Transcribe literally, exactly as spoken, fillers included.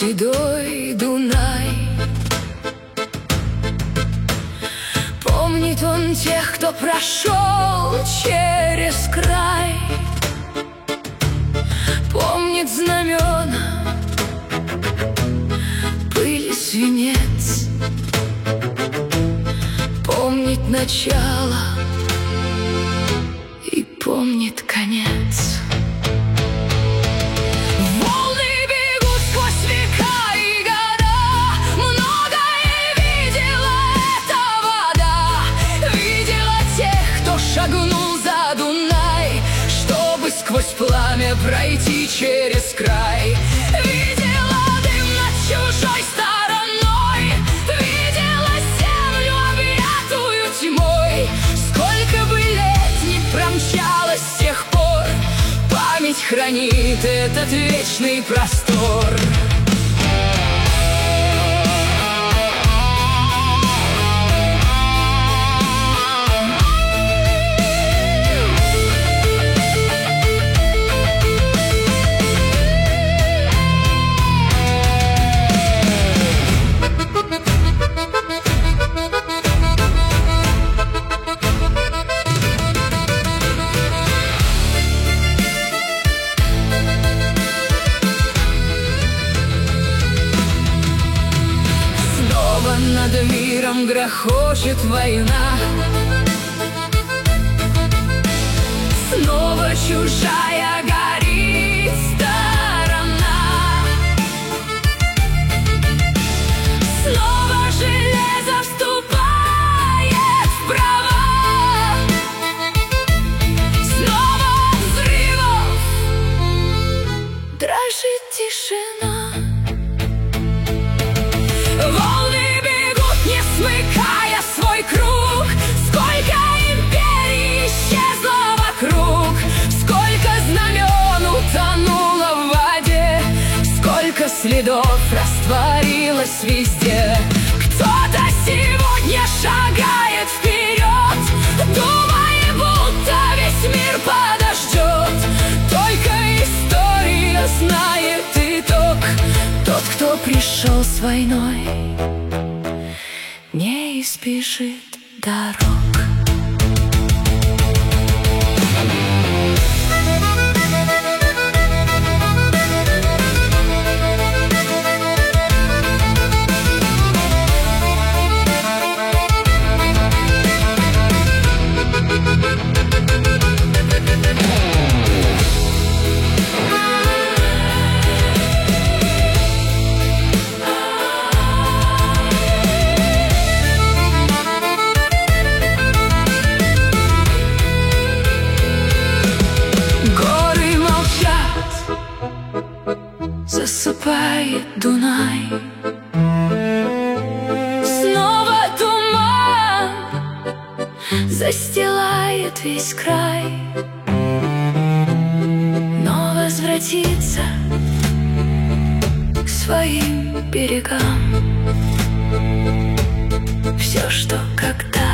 седой Дунай. Помнит он тех, кто прошел через край. Помнит знамена, пыль и свинец. Помнит начало и помнит конец. Волны бегут сквозь века и года. Многое видела эта вода. Видела тех, кто шагнул за Дунай, чтобы сквозь пламя пройти через край. Видела дым над чужой стороной. Видела землю, объятую тьмой. Сколько бы лет не промчалось с тех пор, память хранит этот вечный простор. Над миром грохочет война. Снова чужая горит сторона. Снова железо вступает в права. Снова взрывов дрожит тишина. Волны не смыкая свой круг. Сколько империй исчезло вокруг. Сколько знамен утонуло в воде. Сколько следов растворилось везде. Кто-то сегодня шагает вперед, думая, будто весь мир подождет. Только история знает итог. Тот, кто пришел с войной, не избежит дорог. Засыпает Дунай. Снова туман застилает весь край. Но возвратиться к своим берегам все, что когда